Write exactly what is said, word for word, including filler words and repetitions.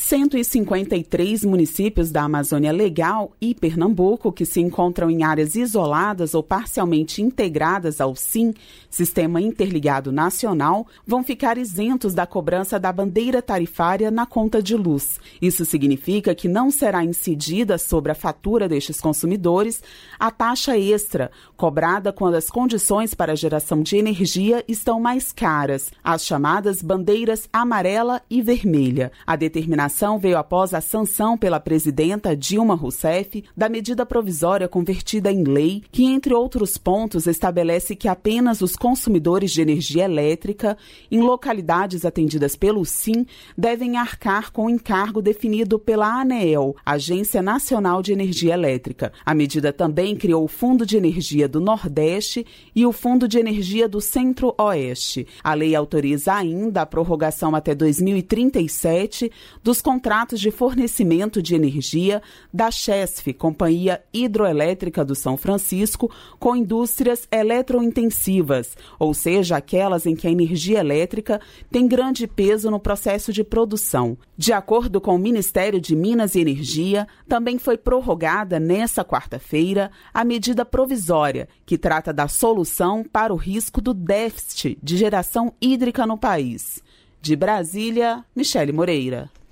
cento e cinquenta e três municípios da Amazônia Legal e Pernambuco, que se encontram em áreas isoladas ou parcialmente integradas ao S I N, Sistema Interligado Nacional, vão ficar isentos da cobrança da bandeira tarifária na conta de luz. Isso significa que não será incidida sobre a fatura destes consumidores a taxa extra, cobrada quando as condições para a geração de energia estão mais caras, as chamadas bandeiras amarela e vermelha. A determinação A ação veio após a sanção pela presidenta Dilma Rousseff da medida provisória convertida em lei, que, entre outros pontos, estabelece que apenas os consumidores de energia elétrica em localidades atendidas pelo S I N devem arcar com o encargo definido pela ANEEL, Agência Nacional de Energia Elétrica. A medida também criou o Fundo de Energia do Nordeste e o Fundo de Energia do Centro-Oeste. A lei autoriza ainda a prorrogação até dois mil e trinta e sete dos contratos de fornecimento de energia da Chesf, Companhia Hidroelétrica do São Francisco, com indústrias eletrointensivas, ou seja, aquelas em que a energia elétrica tem grande peso no processo de produção. De acordo com o Ministério de Minas e Energia, também foi prorrogada nesta quarta-feira a medida provisória, que trata da solução para o risco do déficit de geração hídrica no país. De Brasília, Michele Moreira.